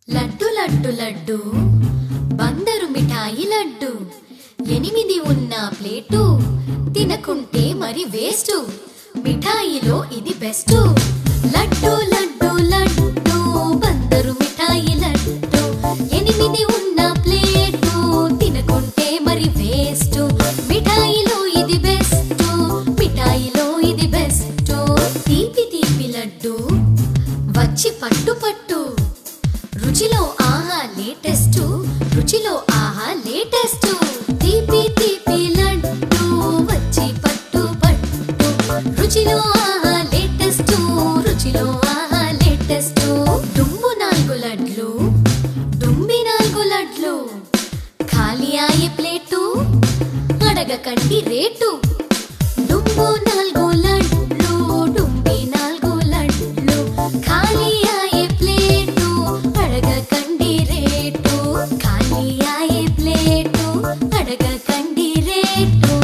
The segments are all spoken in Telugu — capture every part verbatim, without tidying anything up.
లడ్డు లడ్డు లడ్డు బందరు మిఠాయి లడ్డు ఎనిమిది ఉన్న ప్లేటు తినకుంటే మరి వేస్ట్ మిఠాయిలో ఇది బెస్ట్ లడ్డు లడ్డు లడ్డు బందరు మిఠాయి లడ్డు ఎనిమిది ఉన్న ప్లేటు తినకుంటే మరి వేస్ట్ మిఠాయిలో ఇది బెస్ట్ మిఠాయిలో ఇది బెస్ట్ తీపి తీపి లడ్డు వచ్చి పట్టు పట్టు రుచిలో ఆహా లేటెస్ట్ రుచిలో ఆహా లేటెస్ట్ తీపి తీపి లడ్డు వచ్చి పట్టు పట్టు రుచిలో ఆహా లేటెస్ట్ రుచిలో ఆహా లేటెస్ట్ దుమ్ము నాలుగు లడ్లు దుమ్మి నాలుగు లడ్లు ఖాళీ అయ్యే ప్లేటు అడగకండి రేటు దుమ్ము నాలుగు లడ్లు డుంబి నాలుగు లడ్లు ఖాళీ అయ్యే ప్లేటు అడగకండి రేటు ఖాళీ అయ్యే ప్లేటు అడగకండి రేటు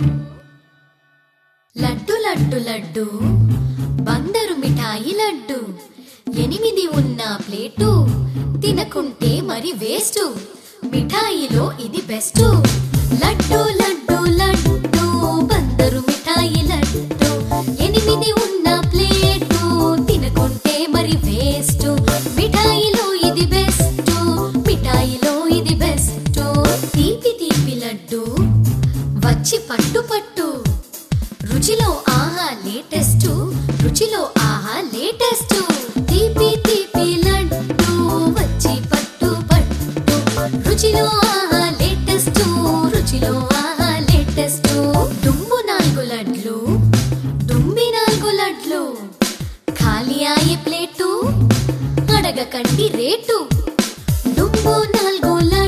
లడ్డు లడ్డు లడ్డు బందరు మిఠాయి లడ్డు ఎనిమిది ఉన్న ప్లేటు తినకుంటే మరి వేస్ట్ మిఠాయిలో ఇది బెస్ట్ లడ్డు లడ్డు లడ్డు బందరు మిఠాయి లడ్డు ఎనిమిది ఉన్న ప్లేటు తినకుంటే మరి వేస్ట్ మిఠాయిలో ఇది బెస్ట్ మిఠాయిలో ఇది బెస్ట్ తీపి తీపి లడ్డు వచ్చి పట్టు పట్టు రుచిలో ఆహా లేటెస్ట్ రుచిలో ఆహా లేటెస్ట్ తీపి తీపి లడ్డు వచ్చి పట్టు పట్టు రుచిలో ఆహా లేటెస్ట్ రుచిలో ఆహా లేటెస్ట్ దుమ్ము నాలుగు లడ్లు దుమ్మి నాలుగు లడ్లు ఖాళీ అయ్యే ప్లేటు అడగకండి రేటు దుమ్ము నాలుగు